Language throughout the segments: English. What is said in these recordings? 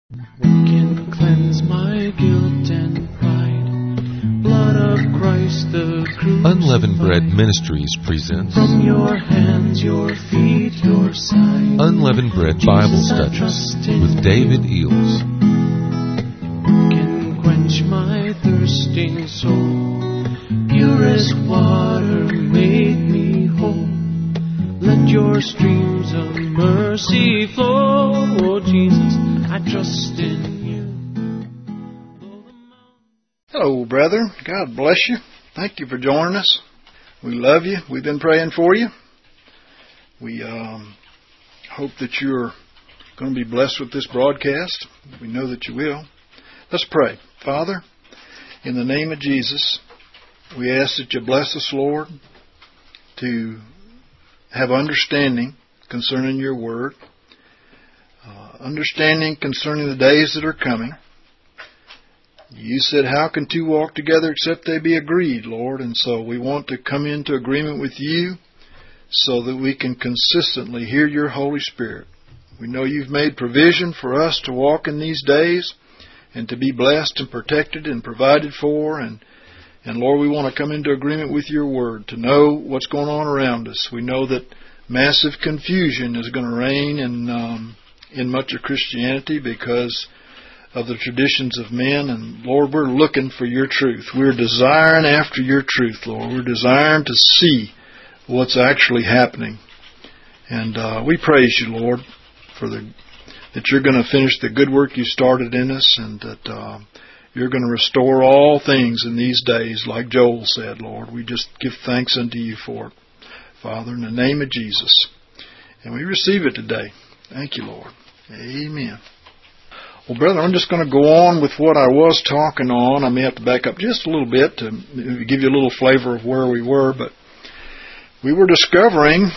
What can cleanse my guilt and pride? Blood of Christ the crucified. Unleavened Bread Ministries presents From your hands, your feet, your side. Unleavened Bread Bible Studies with David Eels. What can quench my thirsting soul? Purest water made me whole. Let your streams of mercy flow. Oh Jesus, I trust in you. Hello, brother. God bless you. Thank you for joining us. We love you. We've been praying for you. We hope that you're going to be blessed with this broadcast. We know that you will. Let's pray. Father, in the name of Jesus, we ask that you bless us, Lord, to have understanding concerning your word, understanding concerning the days that are coming. You said, how can two walk together except they be agreed, Lord? And so we want to come into agreement with you so that we can consistently hear your Holy Spirit. We know you've made provision for us to walk in these days and to be blessed and protected and provided for. And Lord, we want to come into agreement with your word, to know what's going on around us. We know that massive confusion is going to reign in much of Christianity because of the traditions of men. And Lord, we're looking for your truth. We're desiring after your truth, Lord. We're desiring to see what's actually happening. And we praise you, Lord, for that you're going to finish the good work you started in us, and that you're going to restore all things in these days, like Joel said, Lord. We just give thanks unto you for it, Father, in the name of Jesus. And we receive it today. Thank you, Lord. Amen. Well, brother, I'm just going to go on with what I was talking on. I may have to back up just a little bit to give you a little flavor of where we were, but we were discovering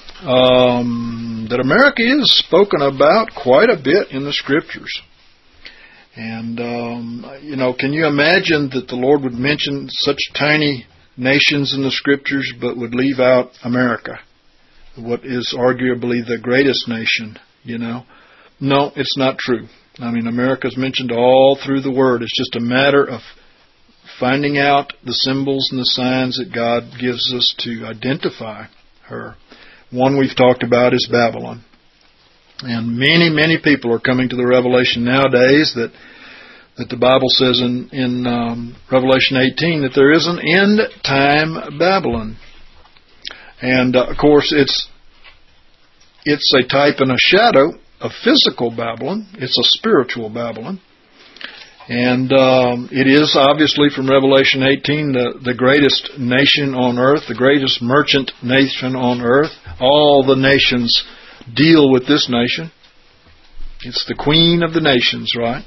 that America is spoken about quite a bit in the Scriptures. And, can you imagine that the Lord would mention such tiny nations in the Scriptures but would leave out America, what is arguably the greatest nation, No, it's not true. I mean, America's mentioned all through the Word. It's just a matter of finding out the symbols and the signs that God gives us to identify her. One we've talked about is Babylon. And many, many people are coming to the revelation nowadays that the Bible says in Revelation 18 that there is an end-time Babylon. And, of course, it's a type and a shadow of physical Babylon. It's a spiritual Babylon. And it is obviously from Revelation 18 the greatest nation on earth, the greatest merchant nation on earth. All the nations deal with this nation. It's the queen of the nations, right?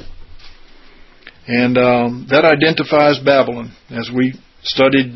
And that identifies Babylon. As we studied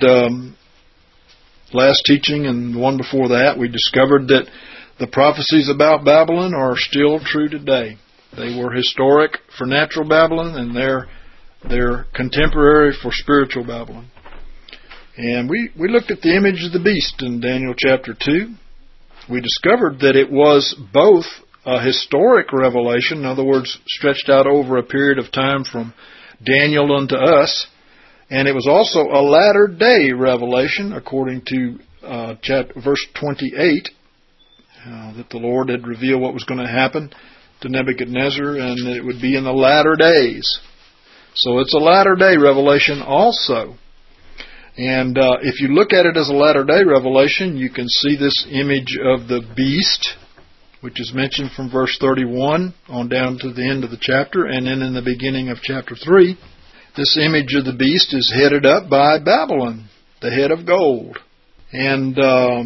last teaching and the one before that, we discovered that the prophecies about Babylon are still true today. They were historic for natural Babylon, and they're contemporary for spiritual Babylon. And we looked at the image of the beast in Daniel chapter 2. We discovered that it was both a historic revelation, in other words, stretched out over a period of time from Daniel unto us, and it was also a latter-day revelation, according to verse 28, that the Lord had revealed what was going to happen to Nebuchadnezzar, and it would be in the latter days. So it's a latter-day revelation also. And if you look at it as a latter-day revelation, you can see this image of the beast, which is mentioned from verse 31 on down to the end of the chapter, and then in the beginning of chapter 3. This image of the beast is headed up by Babylon, the head of gold. And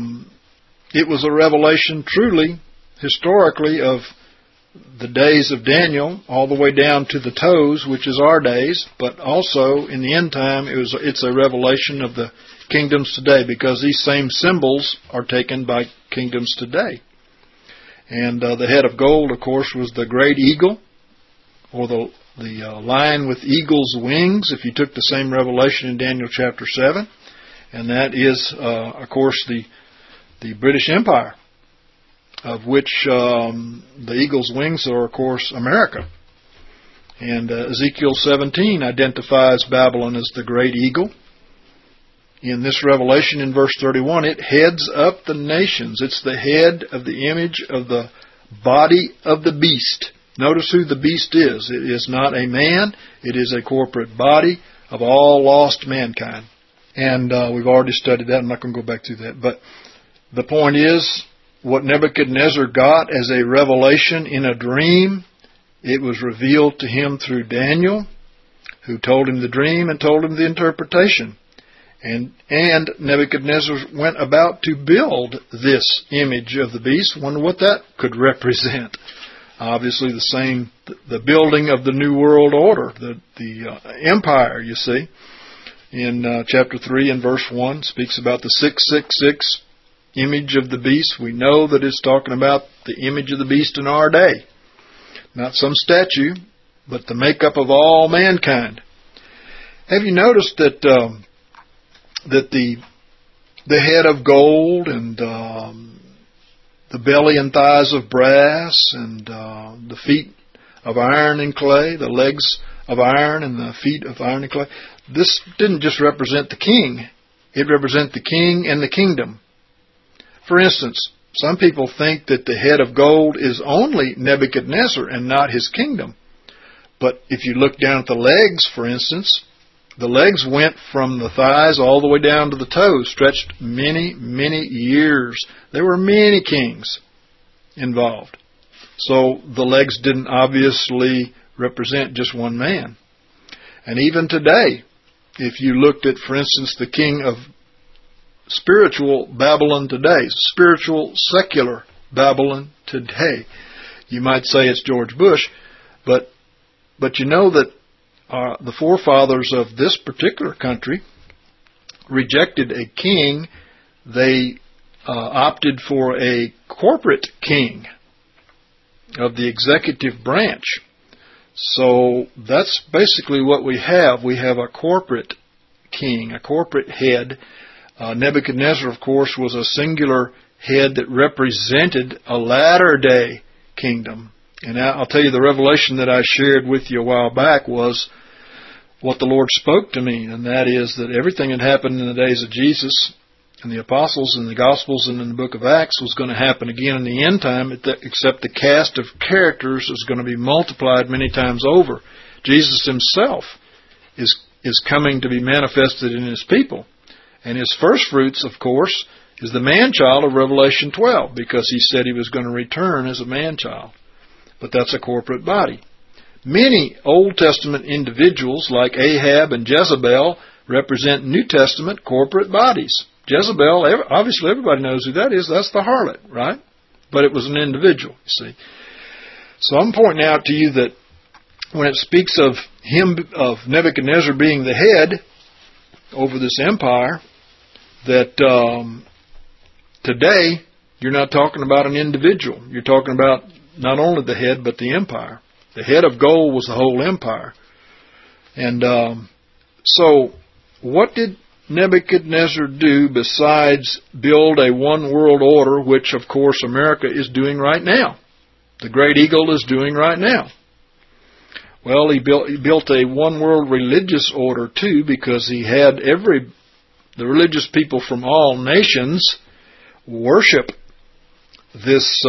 it was a revelation truly, historically, of the days of Daniel all the way down to the toes, which is our days, but also in the end time it's a revelation of the kingdoms today, because these same symbols are taken by kingdoms today. And the head of gold, of course, was the great eagle, or the lion with eagle's wings, if you took the same revelation in Daniel chapter 7. And that is, of course, the British Empire, of which the eagle's wings are, of course, America. And Ezekiel 17 identifies Babylon as the great eagle. In this revelation in verse 31, it heads up the nations. It's the head of the image of the body of the beast. Notice who the beast is. It is not a man. It is a corporate body of all lost mankind. And we've already studied that. I'm not going to go back through that. But the point is, what Nebuchadnezzar got as a revelation in a dream, it was revealed to him through Daniel, who told him the dream and told him the interpretation. And Nebuchadnezzar went about to build this image of the beast. Wonder what that could represent. Obviously the building of the New World Order, the empire, you see. In chapter 3 and verse 1 speaks about the 666 image of the beast. We know that it's talking about the image of the beast in our day. Not some statue, but the makeup of all mankind. Have you noticed that the head of gold and the belly and thighs of brass and the feet of iron and clay, the legs of iron and the feet of iron and clay, this didn't just represent the king. It represents the king and the kingdom. For instance, some people think that the head of gold is only Nebuchadnezzar and not his kingdom. But if you look down at the legs, for instance, the legs went from the thighs all the way down to the toes, stretched many, many years. There were many kings involved. So the legs didn't obviously represent just one man. And even today, if you looked at, for instance, the king of spiritual Babylon today, spiritual secular Babylon today, you might say it's George Bush, but you know that the forefathers of this particular country rejected a king. They opted for a corporate king of the executive branch. So that's basically what we have. We have a corporate king, a corporate head. Nebuchadnezzar, of course, was a singular head that represented a latter-day kingdom. And I'll tell you, the revelation that I shared with you a while back was what the Lord spoke to me, and that is that everything that happened in the days of Jesus and the apostles and the Gospels and in the book of Acts was going to happen again in the end time, except the cast of characters is going to be multiplied many times over. Jesus himself is coming to be manifested in his people. And his first fruits, of course, is the man-child of Revelation 12, because he said he was going to return as a man-child. But that's a corporate body. Many Old Testament individuals like Ahab and Jezebel represent New Testament corporate bodies. Jezebel, obviously everybody knows who that is. That's the harlot, right? But it was an individual, you see. So I'm pointing out to you that when it speaks of Nebuchadnezzar being the head over this empire, that today you're not talking about an individual. You're talking about not only the head, but the empire. The head of gold was the whole empire. And so what did Nebuchadnezzar do besides build a one world order, which of course America is doing right now? The Great Eagle is doing right now. Well, he built a one world religious order too, because he had the religious people from all nations worship this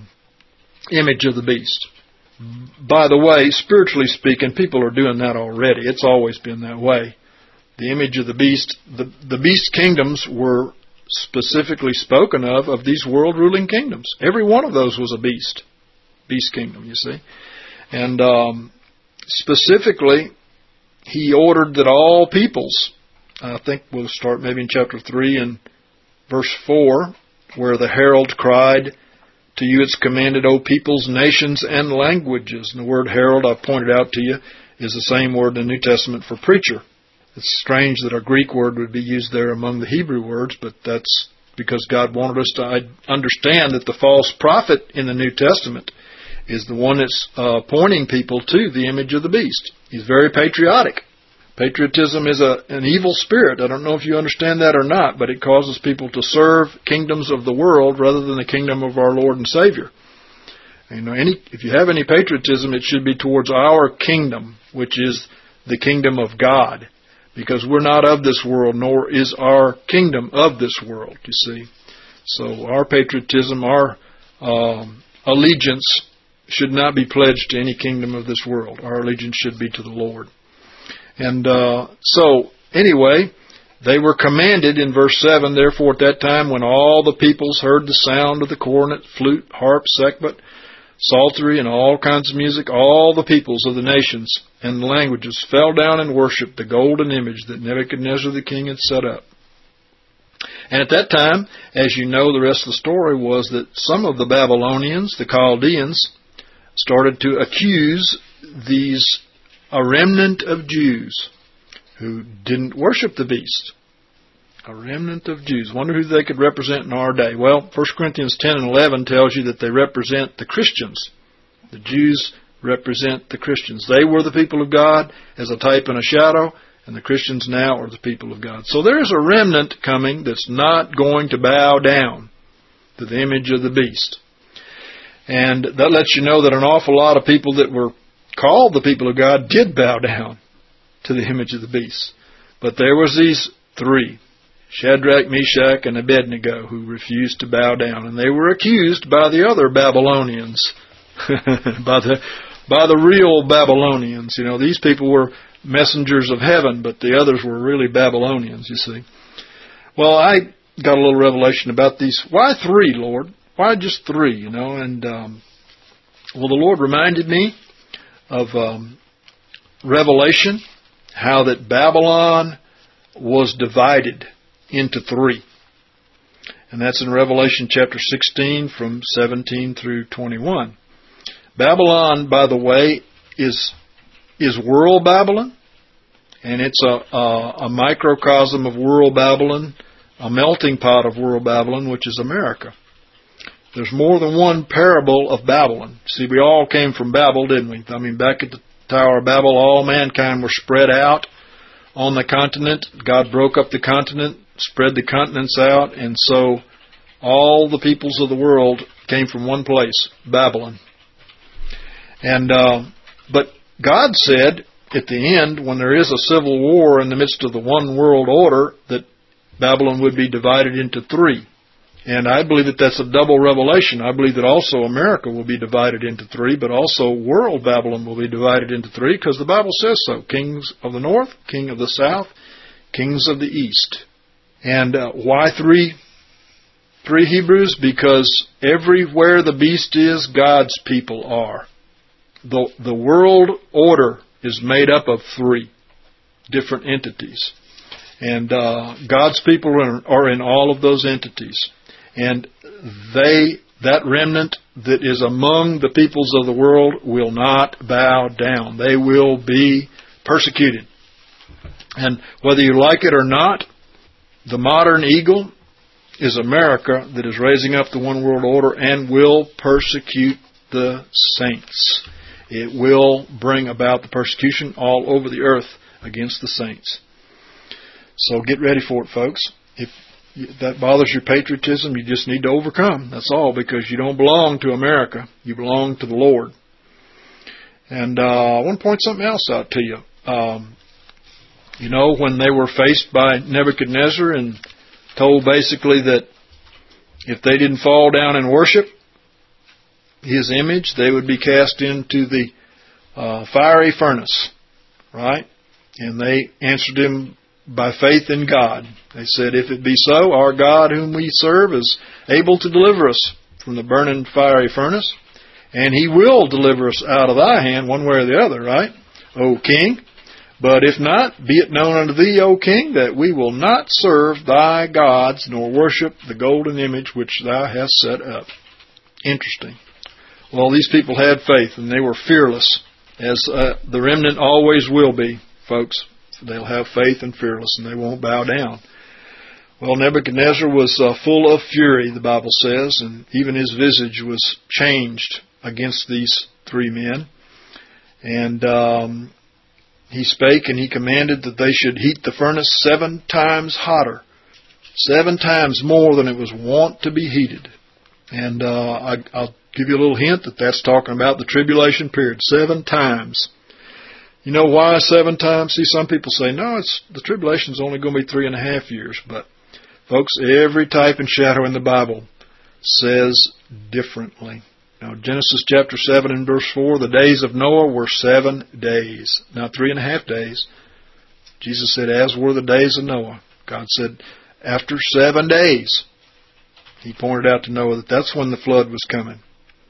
image of the beast. By the way, spiritually speaking, people are doing that already. It's always been that way. The image of the beast, the beast kingdoms were specifically spoken of these world-ruling kingdoms. Every one of those was a beast kingdom, you see. And specifically, he ordered that all peoples, I think we'll start maybe in chapter 3 and verse 4, where the herald cried, "To you it's commanded, O peoples, nations, and languages." And the word herald, I've pointed out to you, is the same word in the New Testament for preacher. It's strange that a Greek word would be used there among the Hebrew words, but that's because God wanted us to understand that the false prophet in the New Testament is the one that's pointing people to the image of the beast. He's very patriotic. Patriotism is an evil spirit. I don't know if you understand that or not, but it causes people to serve kingdoms of the world rather than the kingdom of our Lord and Savior. If you have any patriotism, it should be towards our kingdom, which is the kingdom of God, because we're not of this world, nor is our kingdom of this world, you see. So our patriotism, our allegiance should not be pledged to any kingdom of this world. Our allegiance should be to the Lord. And so, anyway, they were commanded in verse 7, therefore at that time when all the peoples heard the sound of the cornet, flute, harp, sackbut, psaltery, and all kinds of music, all the peoples of the nations and the languages fell down and worshipped the golden image that Nebuchadnezzar the king had set up. And at that time, as you know, the rest of the story was that some of the Babylonians, the Chaldeans, started to accuse a remnant of Jews who didn't worship the beast. A remnant of Jews. Wonder who they could represent in our day. Well, 1 Corinthians 10 and 11 tells you that they represent the Christians. The Jews represent the Christians. They were the people of God as a type and a shadow, and the Christians now are the people of God. So there's a remnant coming that's not going to bow down to the image of the beast. And that lets you know that an awful lot of people that were called the people of God did bow down to the image of the beast. But there was these three, Shadrach, Meshach, and Abednego, who refused to bow down. And they were accused by the other Babylonians, by the real Babylonians. These people were messengers of heaven, but the others were really Babylonians, you see. Well, I got a little revelation about these. Why three, Lord? Why just three, And, well, the Lord reminded me of Revelation, how that Babylon was divided into three. And that's in Revelation chapter 16 from 17 through 21. Babylon, by the way, is world Babylon, and it's a microcosm of world Babylon, a melting pot of world Babylon, which is America. There's more than one parable of Babylon. See, we all came from Babel, didn't we? Back at the Tower of Babel, all mankind were spread out on the continent. God broke up the continent, spread the continents out, and so all the peoples of the world came from one place, Babylon. And but God said at the end, when there is a civil war in the midst of the one world order, that Babylon would be divided into three. And I believe that that's a double revelation. I believe that also America will be divided into three, but also world Babylon will be divided into three, because the Bible says so. Kings of the north, king of the south, kings of the east. And why three Hebrews? Because everywhere the beast is, God's people are. The world order is made up of three different entities. And God's people are in all of those entities. And that remnant that is among the peoples of the world will not bow down. They will be persecuted. And whether you like it or not, the modern eagle is America that is raising up the one world order and will persecute the saints. It will bring about the persecution all over the earth against the saints. So get ready for it, folks. If that bothers your patriotism, you just need to overcome. That's all, because you don't belong to America. You belong to the Lord. And I want to point something else out to you. When they were faced by Nebuchadnezzar and told basically that if they didn't fall down and worship his image, they would be cast into the fiery furnace, right? And they answered him by faith in God. They said, if it be so, our God whom we serve is able to deliver us from the burning fiery furnace, and He will deliver us out of thy hand one way or the other, right, O King? But if not, be it known unto thee, O King, that we will not serve thy gods, nor worship the golden image which thou hast set up. Interesting. Well, these people had faith, and they were fearless, as the remnant always will be, folks. They'll have faith and fearless, and they won't bow down. Well, Nebuchadnezzar was full of fury, the Bible says, and even his visage was changed against these three men. And he spake, and he commanded that they should heat the furnace 7 times hotter, 7 times more than it was wont to be heated. And I'll give you a little hint that that's talking about the tribulation period. 7 times. You know why 7 times? See, some people say, no, the tribulation's only going to be 3.5 years. But, folks, every type and shadow in the Bible says differently. Now, Genesis chapter 7 and verse 4, the days of Noah were 7 days. Not 3.5 days. Jesus said, as were the days of Noah. God said, after 7 days. He pointed out to Noah that that's when the flood was coming.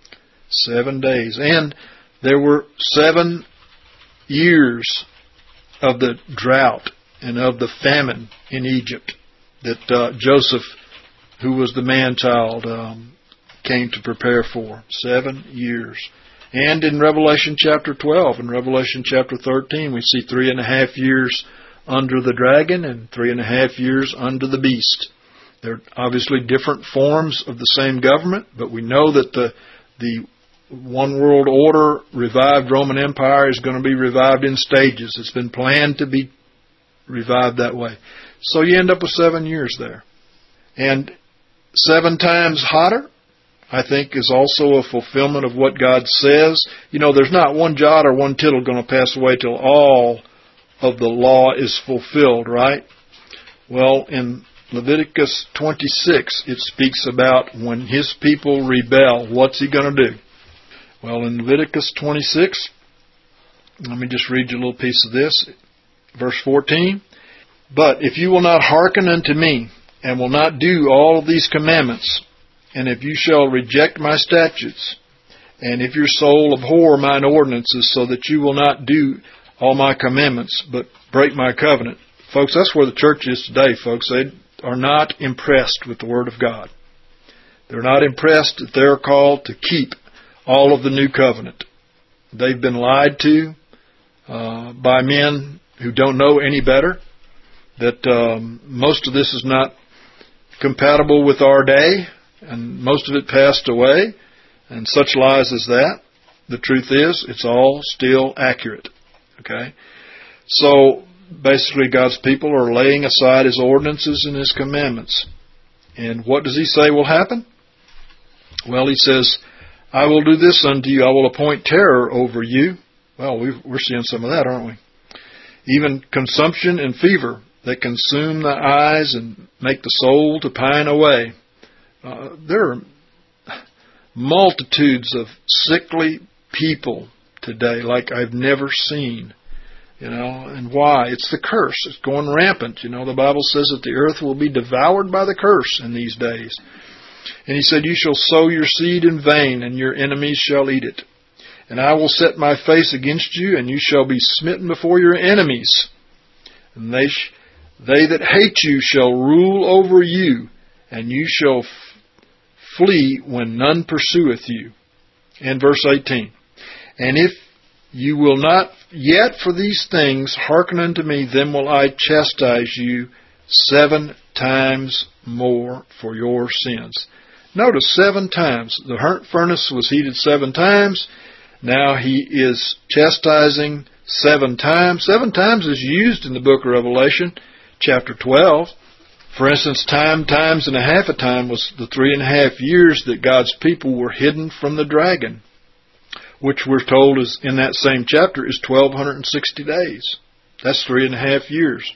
7 days. And there were 7 years of the drought and of the famine in Egypt that Joseph, who was the man-child, came to prepare for. 7 years. And in Revelation chapter 12 and Revelation chapter 13, we see 3.5 years under the dragon and 3.5 years under the beast. They're obviously different forms of the same government, but we know that the one world order, revived Roman Empire, is going to be revived in stages. It's been planned to be revived that way. So you end up with 7 years there. And 7 times hotter, I think, is also a fulfillment of what God says. You know, there's not one jot or one tittle going to pass away till all of the law is fulfilled, right? Well, in Leviticus 26, it speaks about when His people rebel, what's He going to do? Well, in Leviticus 26, let me just read you a little piece of this. Verse 14, but if you will not hearken unto me, and will not do all of these commandments, and if you shall reject my statutes, and if your soul abhor mine ordinances, so that you will not do all my commandments, but break my covenant. Folks, that's where the church is today, folks. They are not impressed with the Word of God. They're not impressed that they're called to keep all of the new covenant. They've been lied to by men who don't know any better, that most of this is not compatible with our day, and most of it passed away, and such lies as that. The truth is, it's all still accurate. Okay? So, basically, God's people are laying aside His ordinances and His commandments. And what does He say will happen? Well, He says, I will do this unto you. I will appoint terror over you. Well, we're seeing some of that, aren't we? Even consumption and fever that consume the eyes and make the soul to pine away. There are multitudes of sickly people today like I've never seen. You know, and why? It's the curse. It's going rampant. You know, the Bible says that the earth will be devoured by the curse in these days. And He said, you shall sow your seed in vain, and your enemies shall eat it. And I will set my face against you, and you shall be smitten before your enemies. And they that hate you shall rule over you, and you shall flee when none pursueth you. And verse 18. And if you will not yet for these things hearken unto me, then will I chastise you 7 times more for your sins. Notice 7 times. The furnace was heated 7 times. Now He is chastising 7 times. 7 times is used in the book of Revelation, chapter 12. For instance, times and a half a time was the 3.5 years that God's people were hidden from the dragon, which we're told is in that same chapter is 1,260 days. That's 3.5 years.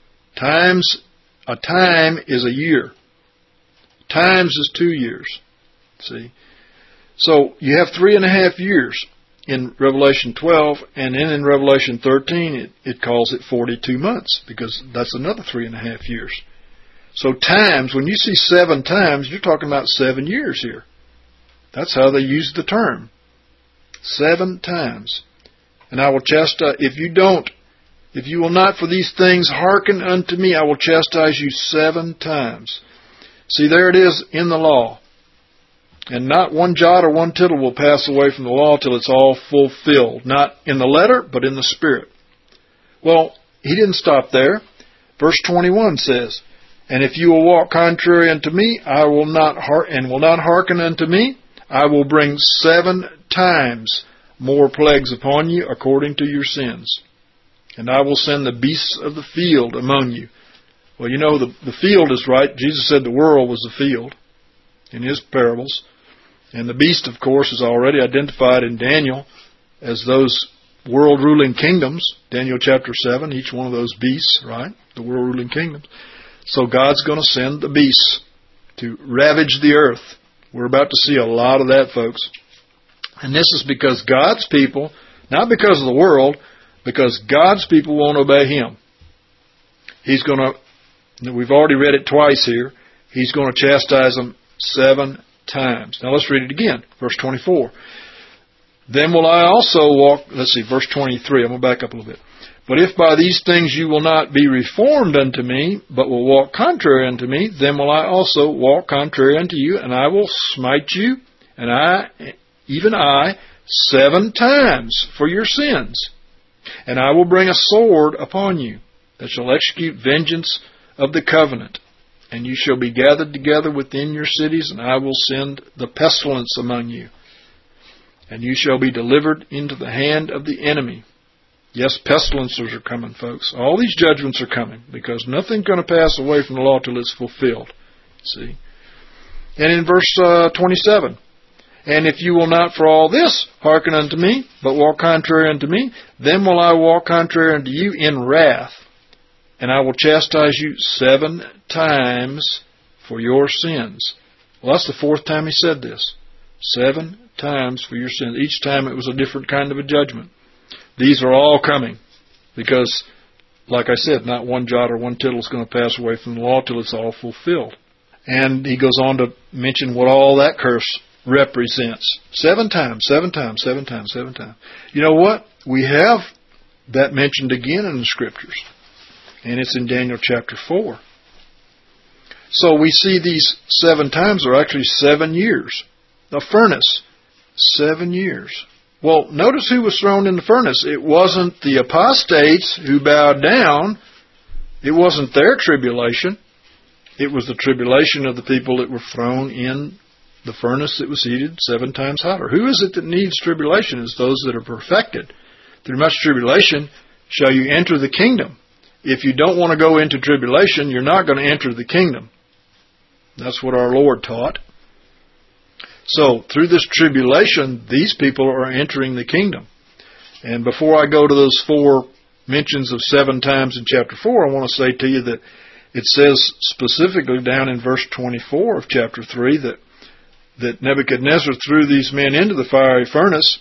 A time is a year. Times is 2 years. See? So you have 3.5 years in Revelation 12, and then in Revelation 13 it calls it 42 months, because that's another 3.5 years. So times, when you see 7 times, you're talking about 7 years here. That's how they use the term. 7 times. And I will chastise, if you will not for these things hearken unto me, I will chastise you 7 times. See, there it is in the law. And not one jot or one tittle will pass away from the law till it's all fulfilled. Not in the letter, but in the spirit. Well, He didn't stop there. Verse 21 says, and if you will walk contrary unto me, I will not hearken unto me, I will bring 7 times more plagues upon you according to your sins. And I will send the beasts of the field among you. Well, you know, the field is right. Jesus said the world was the field in His parables. And the beast, of course, is already identified in Daniel as those world-ruling kingdoms. Daniel chapter 7, each one of those beasts, right? The world-ruling kingdoms. So God's going to send the beasts to ravage the earth. We're about to see a lot of that, folks. And this is because God's people, not because of the world, because God's people won't obey Him. He's going to, we've already read it twice here, He's going to chastise them 7 times. Now let's read it again. Verse 24. Then will I also walk, verse 23. I'm going to back up a little bit. But if by these things you will not be reformed unto me, but will walk contrary unto me, then will I also walk contrary unto you, and I will smite you, and even I, 7 times for your sins. And I will bring a sword upon you, that shall execute vengeance of the covenant. And you shall be gathered together within your cities, and I will send the pestilence among you. And you shall be delivered into the hand of the enemy. Yes, pestilences are coming, folks. All these judgments are coming, because nothing's going to pass away from the law till it's fulfilled. See? And in verse 27, and if you will not for all this hearken unto me, but walk contrary unto me, then will I walk contrary unto you in wrath, and I will chastise you 7 times for your sins. Well, that's the 4th time he said this. 7 times for your sins. Each time it was a different kind of a judgment. These are all coming because, like I said, not one jot or one tittle is going to pass away from the law till it's all fulfilled. And he goes on to mention what all that curse represents. 7 times, 7 times, 7 times, 7 times. You know what? We have that mentioned again in the Scriptures. And it's in Daniel chapter 4. So we see these 7 times are actually 7 years. The furnace, 7 years. Well, notice who was thrown in the furnace. It wasn't the apostates who bowed down. It wasn't their tribulation. It was the tribulation of the people that were thrown in the furnace that was heated 7 times hotter. Who is it that needs tribulation? It's those that are perfected. Through much tribulation shall you enter the kingdom. If you don't want to go into tribulation, you're not going to enter the kingdom. That's what our Lord taught. So, through this tribulation, these people are entering the kingdom. And before I go to those 4 mentions of 7 times in chapter 4, I want to say to you that it says specifically down in verse 24 of chapter 3 that Nebuchadnezzar threw these men into the fiery furnace.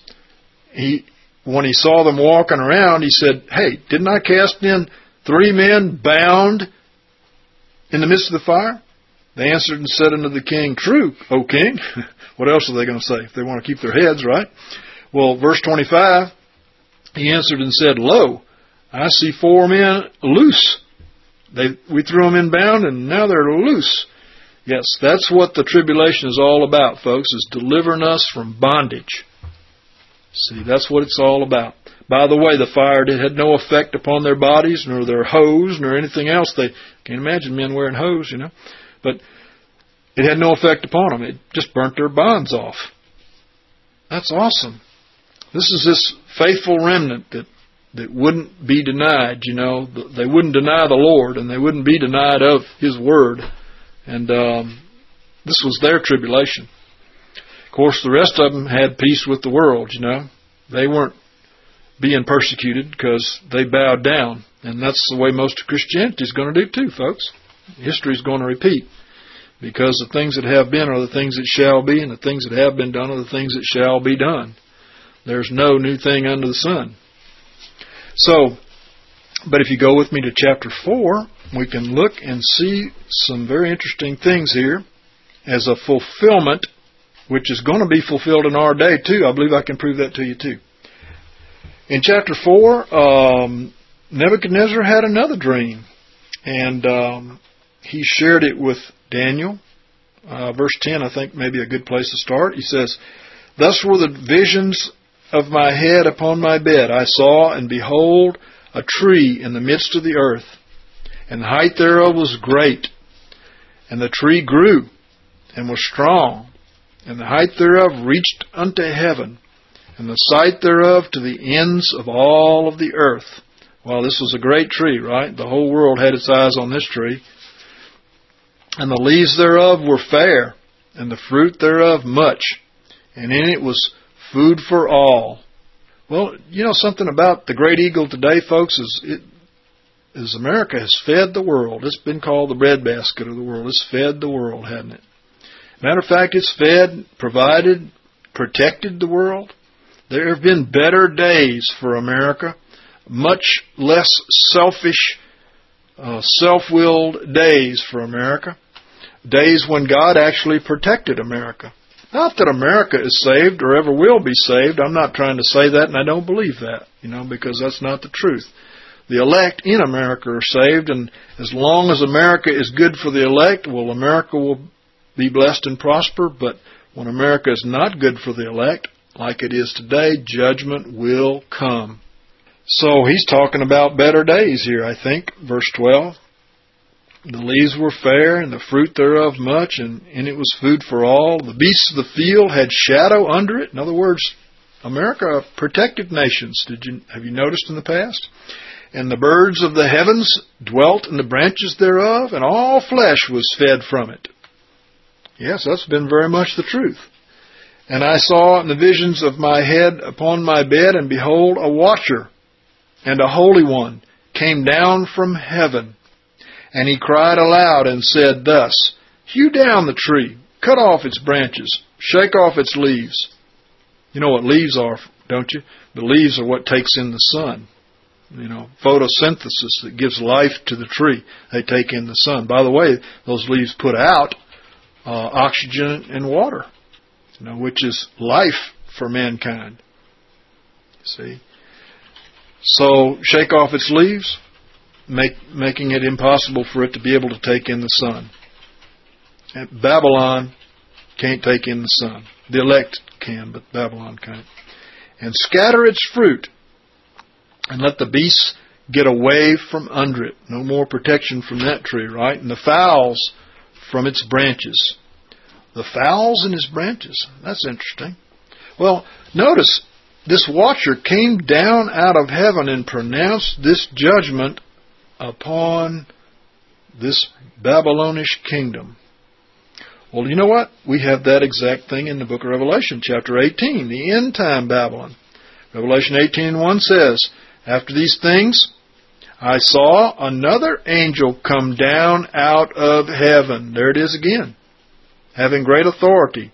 When he saw them walking around, he said, "Hey, didn't I cast in 3 men bound in the midst of the fire?" They answered and said unto the king, "True, O king." What else are they going to say if they want to keep their heads, right? Well, verse 25, he answered and said, "Lo, I see 4 men loose. We threw them in bound, and now they're loose." Yes, that's what the tribulation is all about, folks, is delivering us from bondage. See, that's what it's all about. By the way, the fire had no effect upon their bodies, nor their hose, nor anything else. They can't imagine men wearing hose, you know. But it had no effect upon them. It just burnt their bonds off. That's awesome. This is this faithful remnant that wouldn't be denied, you know. They wouldn't deny the Lord, and they wouldn't be denied of His Word. And this was their tribulation. Of course, the rest of them had peace with the world, you know. They weren't being persecuted because they bowed down. And that's the way most of Christianity is going to do too, folks. History is going to repeat. Because the things that have been are the things that shall be, and the things that have been done are the things that shall be done. There's no new thing under the sun. So, but if you go with me to chapter 4, we can look and see some very interesting things here as a fulfillment, which is going to be fulfilled in our day too. I believe I can prove that to you too. In chapter 4, Nebuchadnezzar had another dream, and he shared it with Daniel. Verse 10, I think, may be a good place to start. He says, "Thus were the visions of my head upon my bed. I saw, and behold, a tree in the midst of the earth, and the height thereof was great. And the tree grew, and was strong, and the height thereof reached unto heaven, and the sight thereof to the ends of all of the earth." Well, this was a great tree, right? The whole world had its eyes on this tree. "And the leaves thereof were fair, and the fruit thereof much. and in it was food for all. Well, you know something about the Great Eagle today, folks, is America has fed the world. It's been called the breadbasket of the world. It's fed the world, hasn't it? Matter of fact, it's fed, provided, protected the world. There have been better days for America, much less selfish, self-willed days for America, days when God actually protected America. Not that America is saved or ever will be saved. I'm not trying to say that, and I don't believe that, because that's not the truth. The elect in America are saved, and as long as America is good for the elect, well, America will be blessed and prosper. But when America is not good for the elect, like it is today, judgment will come. So he's talking about better days here, I think. Verse 12. The leaves were fair, and the fruit thereof much, and in it was food for all. The beasts of the field had shadow under it. In other words, America protected nations. Have you noticed in the past? And the birds of the heavens dwelt in the branches thereof, and all flesh was fed from it. Yes, that's been very much the truth. And I saw in the visions of my head upon my bed, and behold, a watcher and a holy one came down from heaven. And he cried aloud and said thus, Hew down the tree, cut off its branches, shake off its leaves. You know what leaves are, don't you? The leaves are what takes in the sun. Photosynthesis that gives life to the tree. They take in the sun. By the way, those leaves put out oxygen and water, which is life for mankind. See? So, shake off its leaves, making it impossible for it to be able to take in the sun. And Babylon can't take in the sun. The elect can, but Babylon can't. And scatter its fruit, and let the beasts get away from under it. No more protection from that tree, right? And the fowls from its branches. The fowls in its branches. That's interesting. Well, notice, this watcher came down out of heaven and pronounced this judgment upon this Babylonish kingdom. Well, you know what? We have that exact thing in the book of Revelation, chapter 18, the end time Babylon. Revelation 18:1 says, After these things, I saw another angel come down out of heaven. There it is again. Having great authority.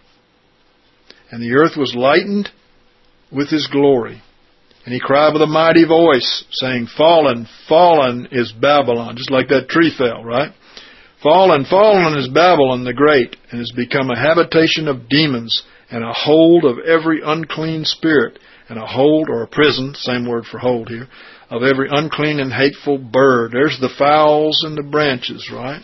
And the earth was lightened with his glory. And he cried with a mighty voice, saying, Fallen, fallen is Babylon. Just like that tree fell, right? Fallen, fallen is Babylon the Great, and has become a habitation of demons, and a hold of every unclean spirit, and a hold, or a prison, same word for hold here, of every unclean and hateful bird. There's the fowls and the branches, right?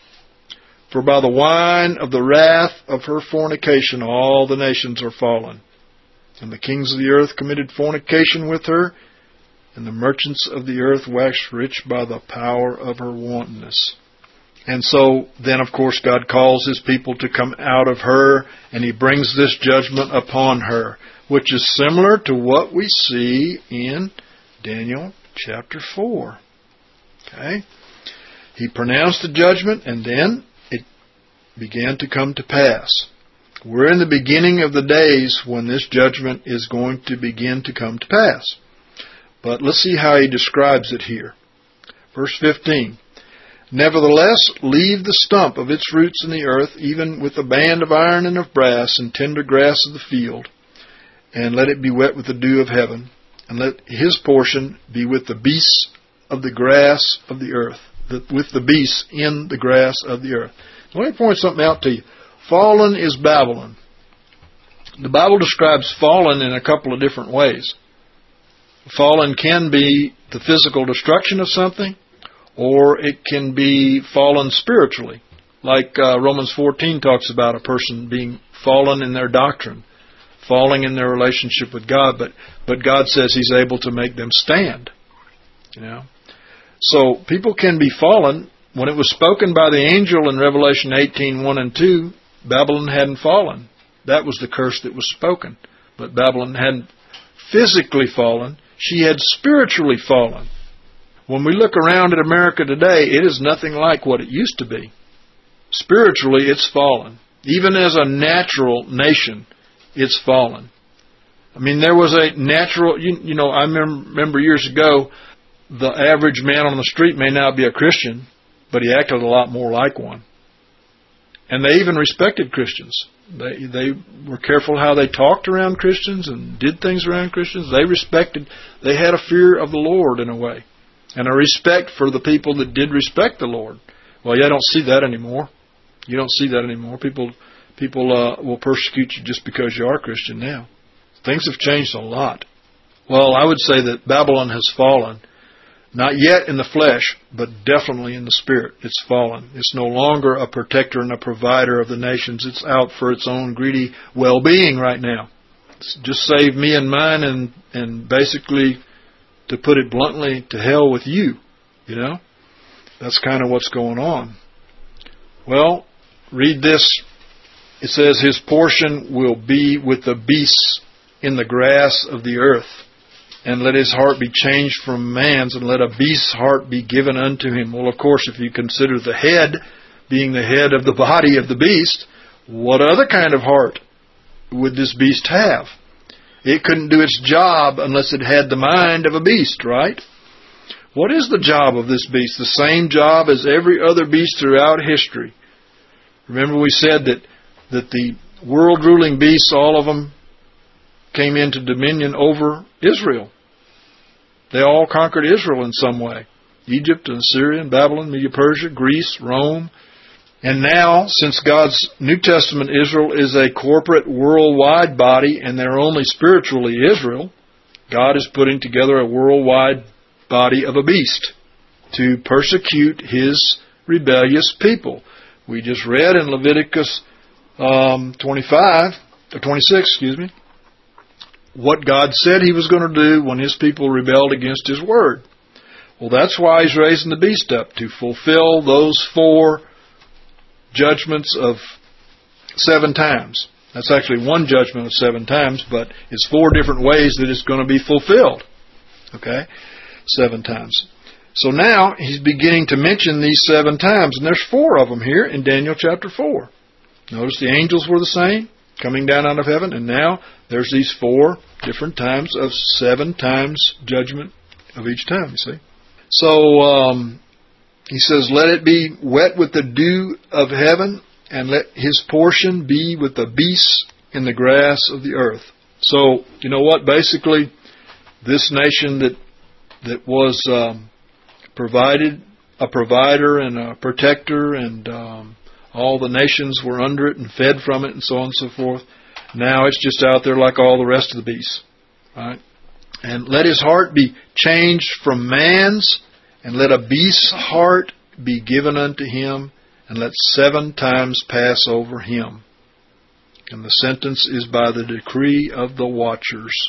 For by the wine of the wrath of her fornication all the nations are fallen. And the kings of the earth committed fornication with her, and the merchants of the earth waxed rich by the power of her wantonness. And so then, of course, God calls His people to come out of her, and He brings this judgment upon her, which is similar to what we see in Daniel chapter 4. Okay? He pronounced the judgment, and then it began to come to pass. We're in the beginning of the days when this judgment is going to begin to come to pass. But let's see how He describes it here. Verse 15. Nevertheless, leave the stump of its roots in the earth, even with a band of iron and of brass, and tender grass of the field, and let it be wet with the dew of heaven, and let his portion be with the beasts of the grass of the earth, with the beasts in the grass of the earth. So let me point something out to you. Fallen is Babylon. The Bible describes fallen in a couple of different ways. Fallen can be the physical destruction of something, or it can be fallen spiritually. Like Romans 14 talks about a person being fallen in their doctrine, falling in their relationship with God, but God says He's able to make them stand. So people can be fallen. When it was spoken by the angel in Revelation 18:1 and 2, Babylon hadn't fallen. That was the curse that was spoken. But Babylon hadn't physically fallen. She had spiritually fallen. When we look around at America today, it is nothing like what it used to be. Spiritually, it's fallen. Even as a natural nation, it's fallen. I mean, there was a natural, I remember years ago, the average man on the street may not be a Christian, but he acted a lot more like one. And they even respected Christians. They were careful how they talked around Christians and did things around Christians. They had a fear of the Lord in a way, and a respect for the people that did respect the Lord. Well, I don't see that anymore. You don't see that anymore. People will persecute you just because you are Christian now. Things have changed a lot. Well, I would say that Babylon has fallen. Not yet in the flesh, but definitely in the spirit. It's fallen. It's no longer a protector and a provider of the nations. It's out for its own greedy well-being right now. It's just save me and mine and basically, to put it bluntly, to hell with you. That's kind of what's going on. Well, read this. It says, his portion will be with the beasts in the grass of the earth. And let his heart be changed from man's, and let a beast's heart be given unto him. Well, of course, if you consider the head being the head of the body of the beast, what other kind of heart would this beast have? It couldn't do its job unless it had the mind of a beast, right? What is the job of this beast? The same job as every other beast throughout history. Remember we said that the world-ruling beasts, all of them, came into dominion over Israel. They all conquered Israel in some way. Egypt and Assyria and Babylon, Media-Persia, Greece, Rome. And now, since God's New Testament Israel is a corporate worldwide body and they're only spiritually Israel, God is putting together a worldwide body of a beast to persecute His rebellious people. We just read in Leviticus 26, what God said He was going to do when His people rebelled against His word. Well, that's why He's raising the beast up, to fulfill those 4 judgments of 7 times. That's actually one judgment of 7 times, but it's 4 different ways that it's going to be fulfilled. Okay? 7 times. So now He's beginning to mention these 7 times, and there's 4 of them here in Daniel chapter 4. Notice the angels were the same, coming down out of heaven, and now there's these 4 different times of 7 times judgment of each time, you see. So, He says, let it be wet with the dew of heaven, and let his portion be with the beasts in the grass of the earth. So, you know what? Basically, this nation that was provided, a provider and a protector, and all the nations were under it and fed from it and so on and so forth. Now it's just out there like all the rest of the beasts. Right? And let his heart be changed from man's, and let a beast's heart be given unto him, and let 7 times pass over him. And the sentence is by the decree of the watchers.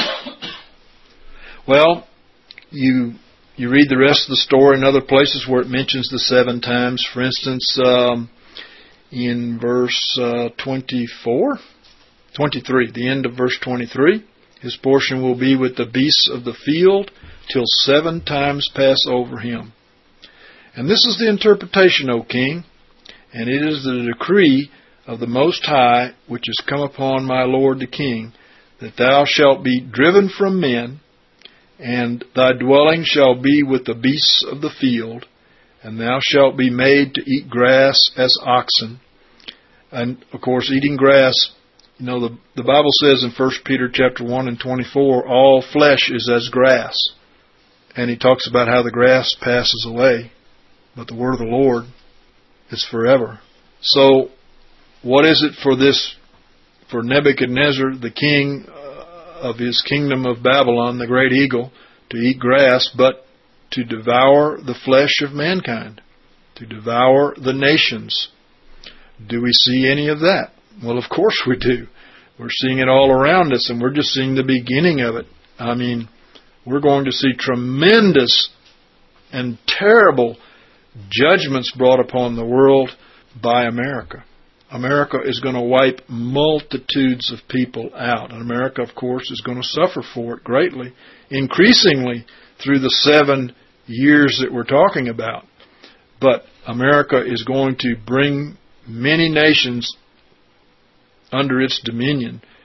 Well, you read the rest of the story in other places where it mentions the 7 times. For instance, in verse 23, the end of verse 23, his portion will be with the beasts of the field till 7 times pass over him. And this is the interpretation, O king, and it is the decree of the Most High, which is come upon my lord the king, that thou shalt be driven from men, and thy dwelling shall be with the beasts of the field, and thou shalt be made to eat grass as oxen. And, of course, eating grass, you know, the Bible says in 1 Peter chapter 1 and 24, all flesh is as grass. And he talks about how the grass passes away, but the word of the Lord is forever. So, what is it for Nebuchadnezzar, the king of his kingdom of Babylon, the great eagle, to eat grass, but to devour the flesh of mankind, to devour the nations? Do we see any of that? Well, of course we do. We're seeing it all around us, and we're just seeing the beginning of it. I mean, we're going to see tremendous and terrible judgments brought upon the world by America. America is going to wipe multitudes of people out. And America, of course, is going to suffer for it greatly, increasingly through the 7 years that we're talking about. But America is going to bring many nations under its dominion,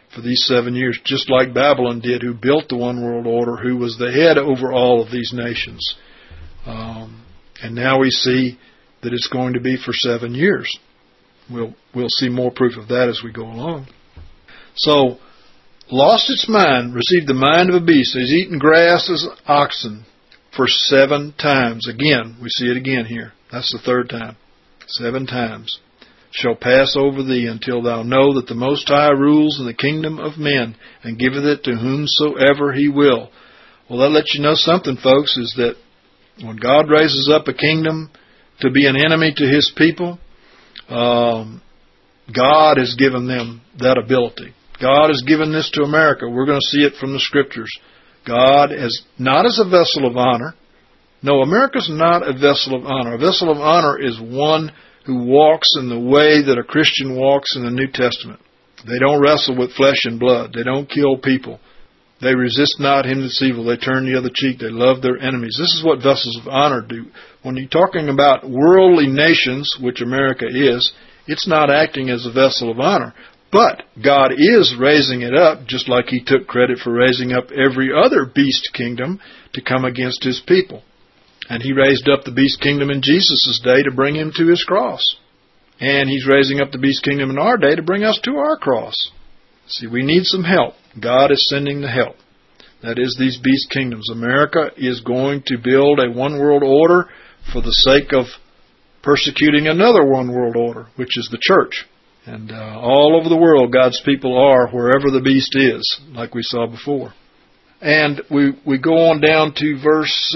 for these 7 years, just like Babylon did, who built the one world order, who was the head over all of these nations. And now we see that it's going to be for 7 years. We'll see more proof of that as we go along. So, lost its mind, received the mind of a beast, has eaten grass as oxen for 7 times. Again, we see it again here. That's the 3rd time. 7 times. Shall pass over thee until thou know that the Most High rules in the kingdom of men and giveth it to whomsoever he will. Well, that lets you know something, folks, is that when God raises up a kingdom to be an enemy to his people, God has given them that ability. God has given this to America. We're going to see it from the Scriptures. God is not as a vessel of honor. No, America's not a vessel of honor. A vessel of honor is one who walks in the way that a Christian walks in the New Testament. They don't wrestle with flesh and blood. They don't kill people. They resist not him that's evil. They turn the other cheek. They love their enemies. This is what vessels of honor do. When you're talking about worldly nations, which America is, it's not acting as a vessel of honor. But God is raising it up, just like he took credit for raising up every other beast kingdom to come against his people. And he raised up the beast kingdom in Jesus' day to bring him to his cross. And he's raising up the beast kingdom in our day to bring us to our cross. See, we need some help. God is sending the help. That is these beast kingdoms. America is going to build a one world order for the sake of persecuting another one world order, which is the church. And all over the world, God's people are wherever the beast is, like we saw before. And we go on down to verse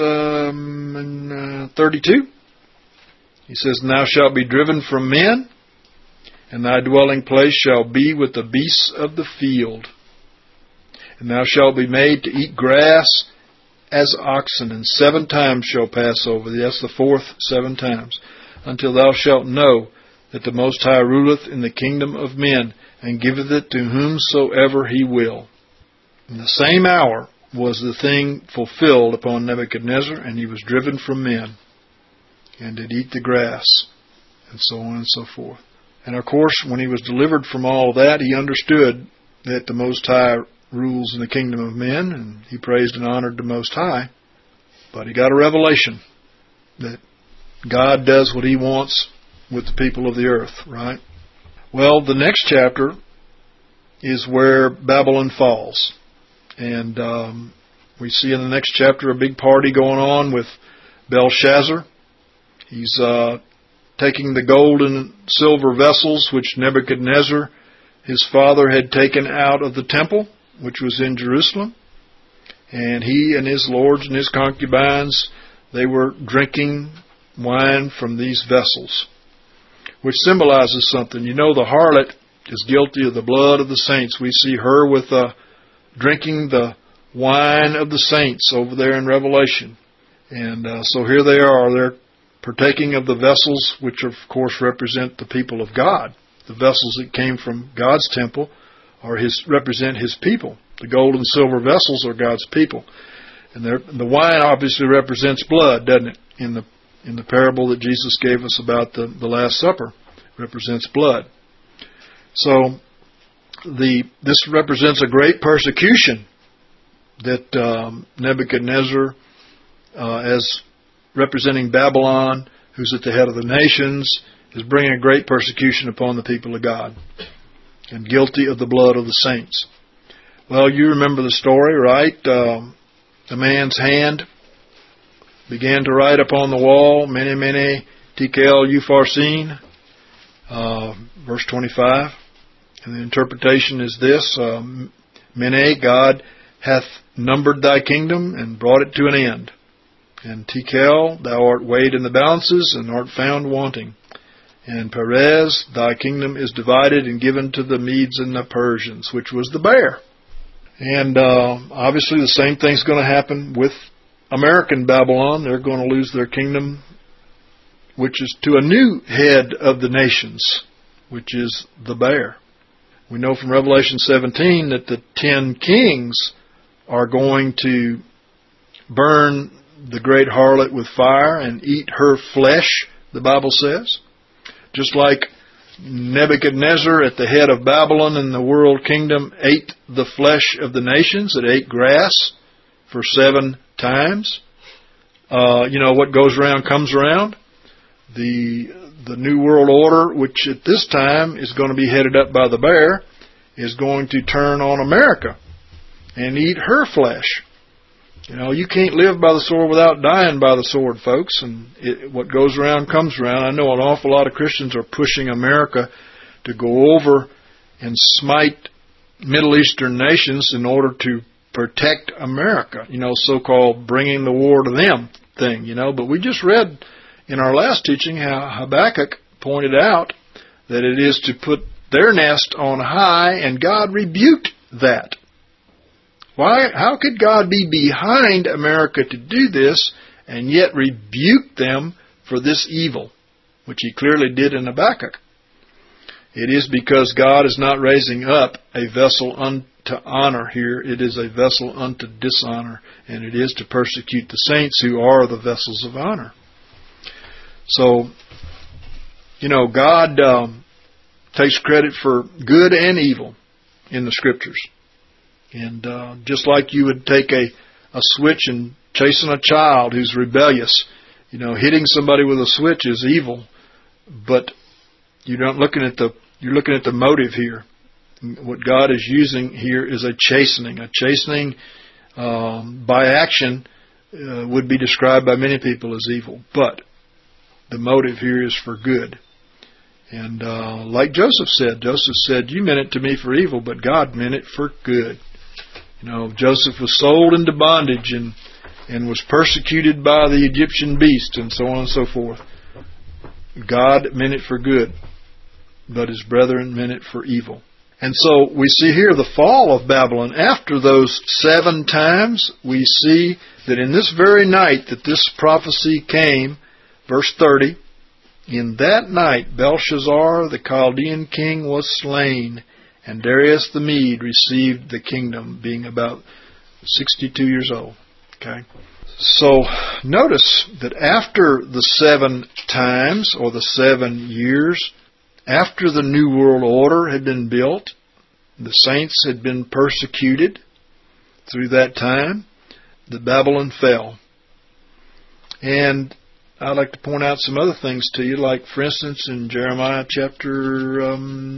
32. He says, "And thou shalt be driven from men, and thy dwelling place shall be with the beasts of the field. And thou shalt be made to eat grass as oxen, and 7 times shall pass over thee." That's the 4th 7 times. "Until thou shalt know that the Most High ruleth in the kingdom of men, and giveth it to whomsoever he will." In the same hour was the thing fulfilled upon Nebuchadnezzar, and he was driven from men, and did eat the grass, and so on and so forth. And of course, when he was delivered from all that, he understood that the Most High rules in the kingdom of men, and he praised and honored the Most High. But he got a revelation that God does what he wants with the people of the earth, right? Well, the next chapter is where Babylon falls. And we see in the next chapter a big party going on with Belshazzar. He's taking the gold and silver vessels which Nebuchadnezzar, his father, had taken out of the temple, which was in Jerusalem. And he and his lords and his concubines, they were drinking wine from these vessels, which symbolizes something. You know, the harlot is guilty of the blood of the saints. We see her with drinking the wine of the saints over there in Revelation. And so here they are. They're partaking of the vessels, which of course represent the people of God. The vessels that came from God's temple represent his people. The gold and silver vessels are God's people. And the wine obviously represents blood, doesn't it? In the parable that Jesus gave us about the Last Supper, represents blood. So this represents a great persecution that Nebuchadnezzar, as representing Babylon, who's at the head of the nations, is bringing a great persecution upon the people of God, and guilty of the blood of the saints. Well, you remember the story, right? The man's hand began to write upon the wall, Mene, Mene, Tekel, Upharsin, verse 25. And the interpretation is this, Mene, God hath numbered thy kingdom and brought it to an end. And Tekel, thou art weighed in the balances and art found wanting. And Perez, thy kingdom is divided and given to the Medes and the Persians, which was the bear. And obviously the same thing's going to happen with American Babylon. They're going to lose their kingdom, which is to a new head of the nations, which is the bear. We know from Revelation 17 that the 10 kings are going to burn the great harlot with fire and eat her flesh, the Bible says. Just like Nebuchadnezzar at the head of Babylon and the world kingdom ate the flesh of the nations. It ate grass for 7 times. What goes around comes around. The New World Order, which at this time is going to be headed up by the bear, is going to turn on America and eat her flesh. You can't live by the sword without dying by the sword, folks. And what goes around comes around. I know an awful lot of Christians are pushing America to go over and smite Middle Eastern nations in order to protect America. So-called bringing the war to them thing, But we just read in our last teaching how Habakkuk pointed out that it is to put their nest on high, and God rebuked that. Why? How could God be behind America to do this and yet rebuke them for this evil, which He clearly did in Habakkuk? It is because God is not raising up a vessel unto honor here. It is a vessel unto dishonor, and it is to persecute the saints who are the vessels of honor. So, God takes credit for good and evil in the Scriptures. And just like you would take a switch and chasing a child who's rebellious, hitting somebody with a switch is evil, but you're looking at the motive here. What God is using here is a chastening. A chastening by action would be described by many people as evil, but the motive here is for good. And like Joseph said, you meant it to me for evil, but God meant it for good. Joseph was sold into bondage and was persecuted by the Egyptian beast and so on and so forth. God meant it for good, but his brethren meant it for evil. And so we see here the fall of Babylon. After those 7 times, we see that in this very night that this prophecy came, verse 30, in that night Belshazzar the Chaldean king was slain, and Darius the Mede received the kingdom, being about 62 years old. Okay? So notice that after the 7 times, or the 7 years, after the New World Order had been built, the saints had been persecuted through that time, that Babylon fell. And I'd like to point out some other things to you, like, for instance, in Jeremiah chapter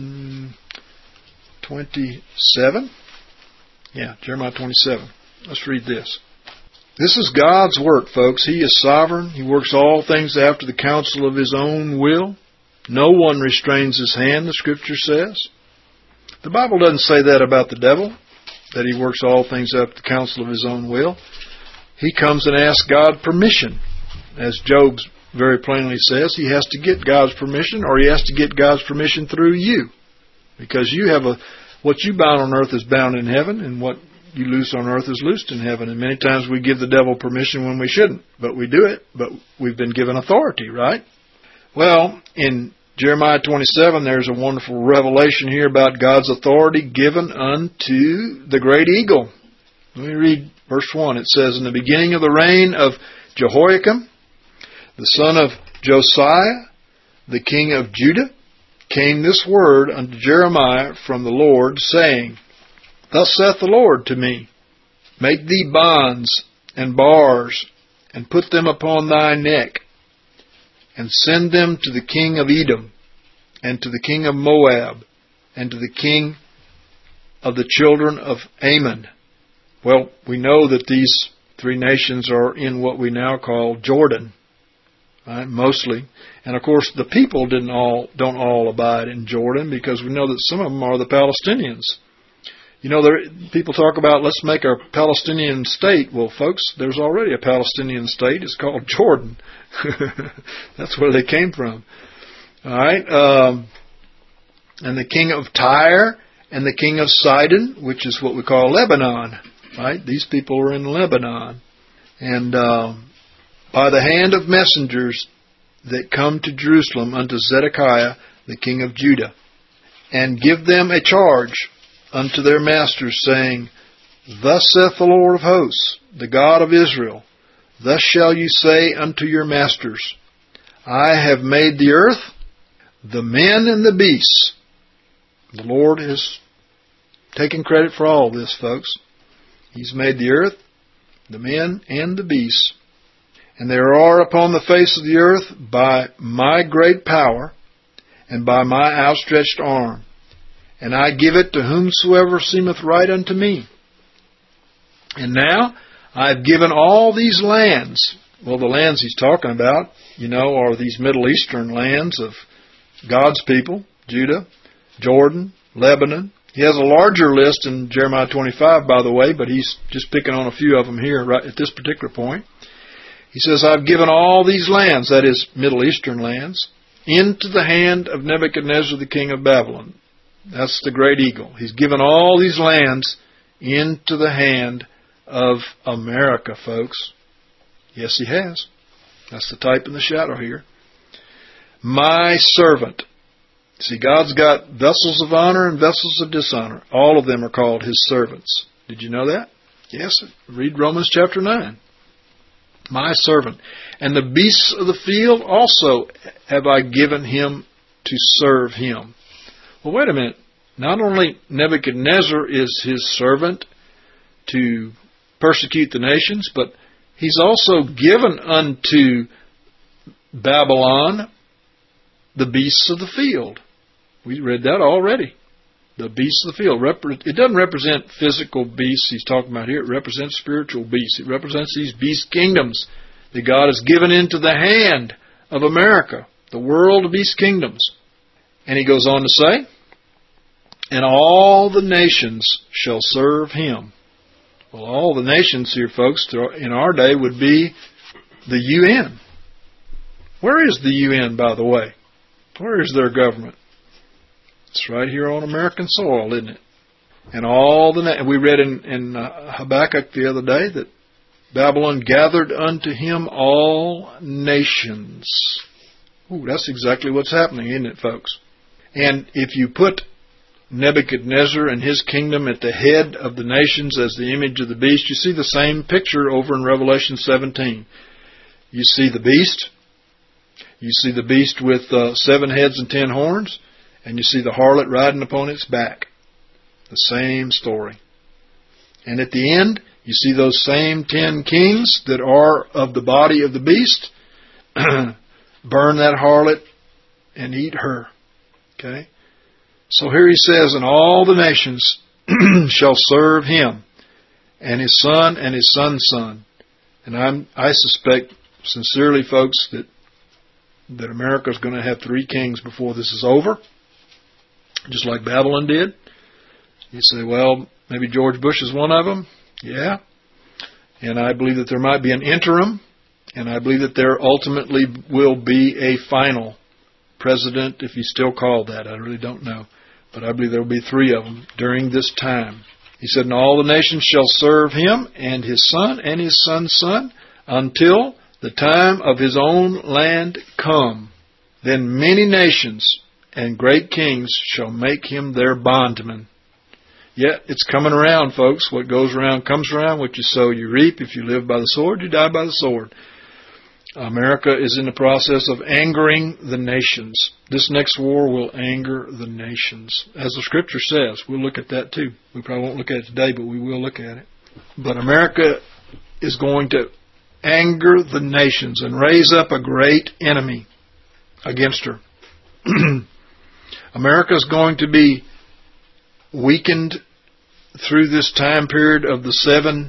27. Yeah, Jeremiah 27. Let's read this. This is God's work, folks. He is sovereign. He works all things after the counsel of His own will. No one restrains His hand, the Scripture says. The Bible doesn't say that about the devil, that he works all things after the counsel of his own will. He comes and asks God permission. As Job very plainly says, he has to get God's permission, or he has to get God's permission through you. Because you have what you bound on earth is bound in heaven, and what you loose on earth is loosed in heaven. And many times we give the devil permission when we shouldn't. But we do it. But we've been given authority, right? Well, in Jeremiah 27, there's a wonderful revelation here about God's authority given unto the great eagle. Let me read verse 1. It says, in the beginning of the reign of Jehoiakim, the son of Josiah, the king of Judah, came this word unto Jeremiah from the Lord, saying, Thus saith the Lord to me, Make thee bonds and bars, and put them upon thy neck, and send them to the king of Edom, and to the king of Moab, and to the king of the children of Ammon. Well, we know that these 3 nations are in what we now call Jordan, right? Mostly. And of course, the people don't all abide in Jordan, because we know that some of them are the Palestinians. You know, people talk about, let's make a Palestinian state. Well, folks, there's already a Palestinian state. It's called Jordan. That's where they came from. All right. And the king of Tyre and the king of Sidon, which is what we call Lebanon. Right? These people are in Lebanon. And by the hand of messengers that come to Jerusalem unto Zedekiah, the king of Judah, and give them a charge unto their masters, saying, Thus saith the Lord of hosts, the God of Israel, Thus shall you say unto your masters, I have made the earth, the men and the beasts. The Lord has taken credit for all this, folks. He's made the earth, the men, and the beasts. And there are upon the face of the earth by my great power and by my outstretched arm. And I give it to whomsoever seemeth right unto me. And now I have given all these lands. Well, the lands he's talking about, are these Middle Eastern lands of God's people, Judah, Jordan, Lebanon. He has a larger list in Jeremiah 25, by the way, but he's just picking on a few of them here right at this particular point. He says, I've given all these lands, that is, Middle Eastern lands, into the hand of Nebuchadnezzar, the king of Babylon. That's the great eagle. He's given all these lands into the hand of America, folks. Yes, he has. That's the type and the shadow here. My servant. See, God's got vessels of honor and vessels of dishonor. All of them are called His servants. Did you know that? Yes. Read Romans chapter 9. My servant. And the beasts of the field also have I given him to serve him. Well, wait a minute. Not only Nebuchadnezzar is his servant to persecute the nations, but he's also given unto Babylon the beasts of the field. We read that already. The beasts of the field. It doesn't represent physical beasts he's talking about here. It represents spiritual beasts. It represents these beast kingdoms that God has given into the hand of America, the world of beast kingdoms. And he goes on to say, and all the nations shall serve him. Well, all the nations here, folks, in our day would be the UN. Where is the UN, by the way? Where is their government? It's right here on American soil, isn't it? And we read in Habakkuk the other day that Babylon gathered unto him all nations. Ooh, that's exactly what's happening, isn't it, folks? And if you put Nebuchadnezzar and his kingdom at the head of the nations as the image of the beast, you see the same picture over in Revelation 17. You see the beast. You see the beast with 7 heads and 10 horns. And you see the harlot riding upon its back. The same story. And at the end, you see those same 10 kings that are of the body of the beast burn that harlot and eat her. Okay? So here he says, and all the nations shall serve him, and his son and his son's son. And I suspect sincerely, folks, that America's going to have 3 kings before this is over. Just like Babylon did. You say, well, maybe George Bush is one of them. Yeah. And I believe that there might be an interim. And I believe that there ultimately will be a final president, if he's still called that. I really don't know. But I believe there will be 3 of them during this time. He said, and all the nations shall serve him and his son and his son's son until the time of his own land come. Then many nations and great kings shall make him their bondman. Yet it's coming around, folks. What goes around comes around. What you sow, you reap. If you live by the sword, you die by the sword. America is in the process of angering the nations. This next war will anger the nations. As the Scripture says, we'll look at that too. We probably won't look at it today, but we will look at it. But America is going to anger the nations and raise up a great enemy against her. America is going to be weakened through this time period of the 7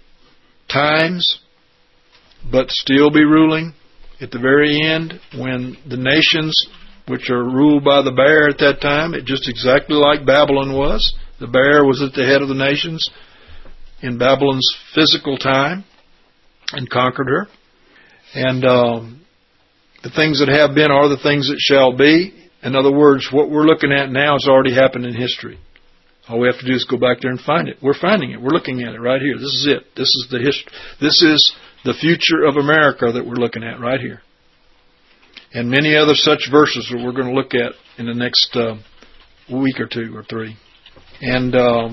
times, but still be ruling at the very end when the nations, which are ruled by the bear at that time, it just exactly like Babylon was. The bear was at the head of the nations in Babylon's physical time and conquered her. And the things that have been are the things that shall be. In other words, what we're looking at now has already happened in history. All we have to do is go back there and find it. We're finding it. We're looking at it right here. This is it. This is the history. This is the future of America that we're looking at right here. And many other such verses that we're going to look at in the next week or 2 or 3. And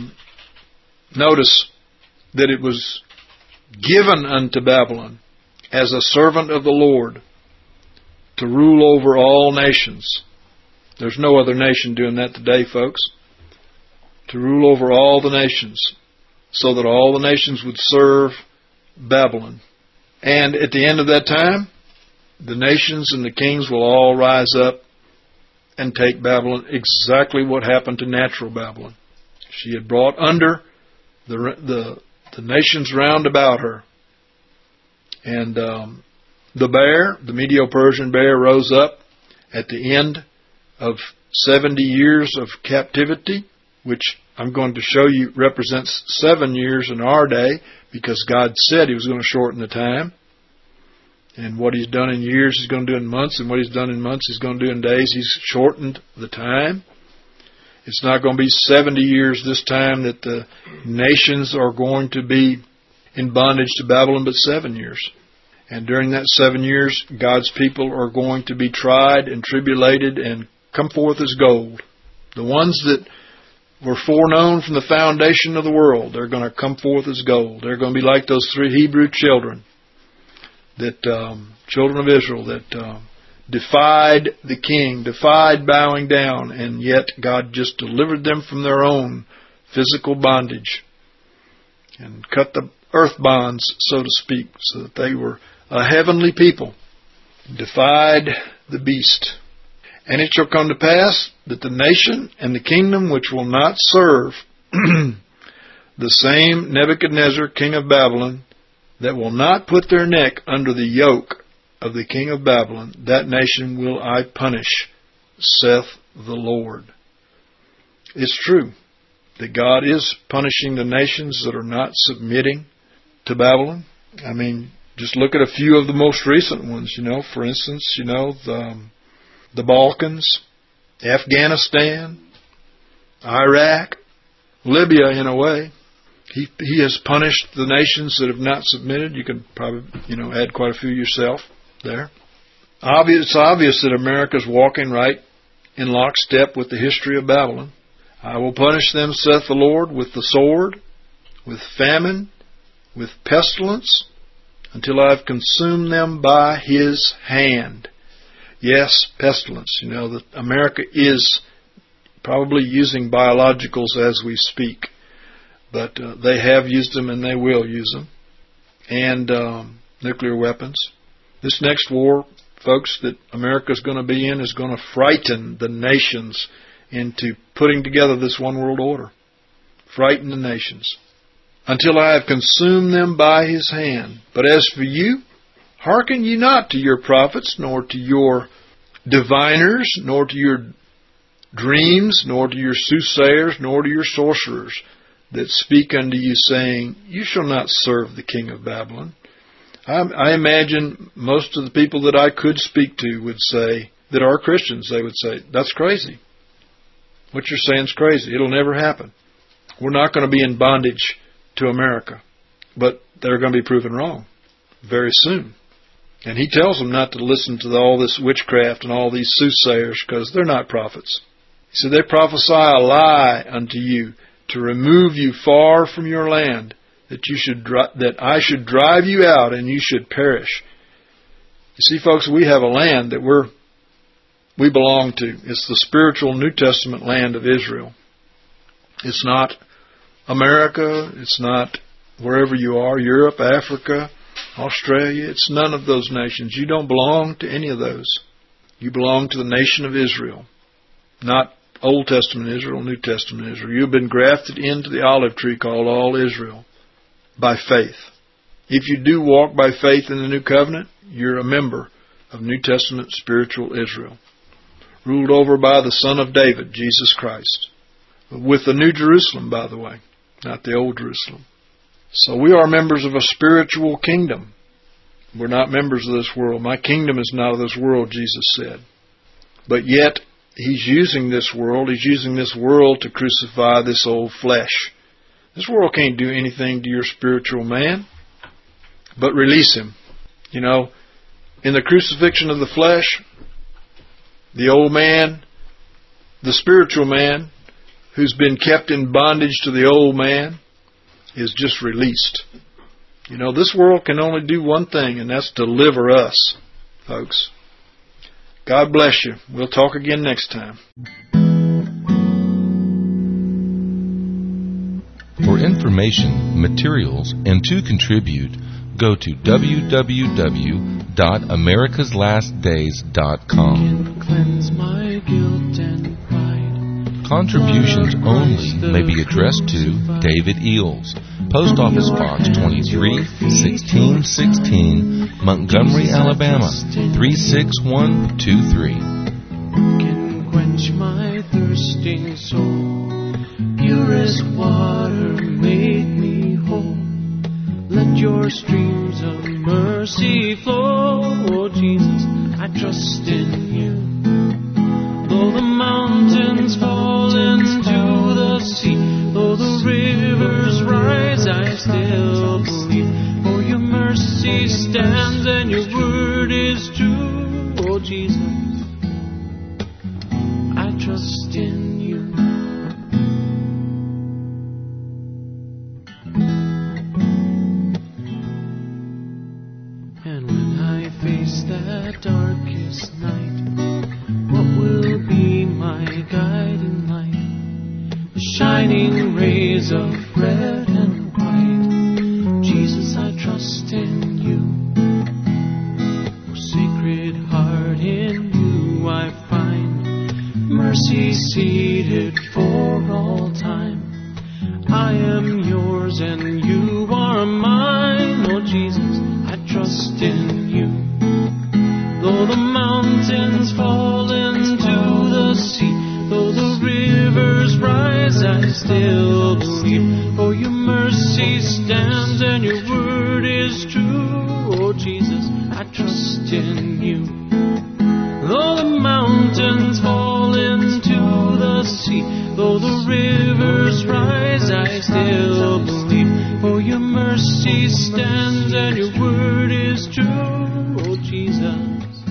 notice that it was given unto Babylon as a servant of the Lord to rule over all nations. There's no other nation doing that today, folks. To rule over all the nations, so that all the nations would serve Babylon. And at the end of that time, the nations and the kings will all rise up and take Babylon, exactly what happened to natural Babylon. She had brought under the nations round about her. And the bear, the Medo-Persian bear, rose up at the end of 70 years of captivity, which I'm going to show you represents 7 years in our day, because God said He was going to shorten the time. And what He's done in years He's going to do in months, and what He's done in months He's going to do in days. He's shortened the time. It's not going to be 70 years this time that the nations are going to be in bondage to Babylon, but 7 years. And during that 7 years, God's people are going to be tried and tribulated and come forth as gold. The ones that were foreknown from the foundation of the world, they're going to come forth as gold. They're going to be like those 3 Hebrew children, children of Israel, that defied the king, defied bowing down, and yet God just delivered them from their own physical bondage and cut the earth bonds, so to speak, so that they were a heavenly people, defied the beast. And it shall come to pass that the nation and the kingdom which will not serve the same Nebuchadnezzar, king of Babylon, that will not put their neck under the yoke of the king of Babylon, that nation will I punish, saith the Lord. It's true that God is punishing the nations that are not submitting to Babylon. I mean, just look at a few of the most recent ones, For instance, the Balkans, Afghanistan, Iraq, Libya in a way. He has punished the nations that have not submitted. You can probably, add quite a few yourself there. It's obvious that America's walking right in lockstep with the history of Babylon. I will punish them, saith the Lord, with the sword, with famine, with pestilence, until I have consumed them by His hand. Yes, pestilence. That America is probably using biologicals as we speak. But they have used them and they will use them. And nuclear weapons. This next war, folks, that America is going to be in is going to frighten the nations into putting together this one world order. Frighten the nations. Until I have consumed them by His hand. But as for you, hearken ye not to your prophets, nor to your diviners, nor to your dreams, nor to your soothsayers, nor to your sorcerers, that speak unto you, saying, You shall not serve the king of Babylon. I imagine most of the people that I could speak to would say, that are Christians, they would say, that's crazy. What you're saying is crazy. It'll never happen. We're not going to be in bondage to America. But they're going to be proven wrong very soon. And He tells them not to listen to all this witchcraft and all these soothsayers, because they're not prophets. He said, they prophesy a lie unto you, to remove you far from your land, that I should drive you out and you should perish. You see, folks, we have a land that we belong to. It's the spiritual New Testament land of Israel. It's not America. It's not wherever you are, Europe, Africa, Australia. It's none of those nations. You don't belong to any of those. You belong to the nation of Israel, not Old Testament Israel, New Testament Israel. You've been grafted into the olive tree called all Israel by faith. If you do walk by faith in the New Covenant, you're a member of New Testament spiritual Israel, ruled over by the Son of David, Jesus Christ, with the New Jerusalem, by the way, not the Old Jerusalem. So we are members of a spiritual kingdom. We're not members of this world. My kingdom is not of this world, Jesus said. But yet, He's using this world. He's using this world to crucify this old flesh. This world can't do anything to your spiritual man, but release him. In the crucifixion of the flesh, the old man, the spiritual man, who's been kept in bondage to the old man, is just released. This world can only do one thing, and that's deliver us, folks. God bless you. We'll talk again next time. For information, materials, and to contribute, go to www.americaslastdays.com. Can cleanse my guilt and pride. Contributions only may be addressed to David Eels, Post Office Box 23, 1616, Montgomery, Alabama 36123. Can quench my thirsting soul. Purest water make me whole. Let your streams of mercy flow. Oh Jesus, I trust in you. Though the mountains fall into the sea, though the rivers rise, I still believe. For your mercy stands and your word is true. Oh Jesus, I trust in you. And when I face that darkest night, what will be my guiding light? The shining rays of red and white. Jesus, I trust in you. Oh, Sacred Heart, in you I find mercy seated for all time. I am yours and you are mine. Oh Jesus, I trust in you. Though the mountains fall into the sea, though the rivers rise, I still believe. For your mercy stands and your word is true. Oh Jesus, I trust in you. Though the mountains fall into the sea, though the rivers rise, I still believe. For your mercy stands and your word is true. Oh Jesus,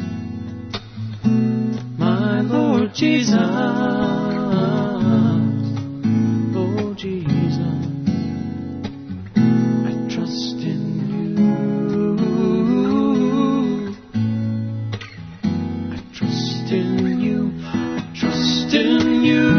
my Lord Jesus, oh Jesus, I trust in you. I trust in you. I trust in you.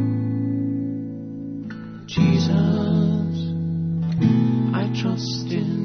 Jesus, I trust in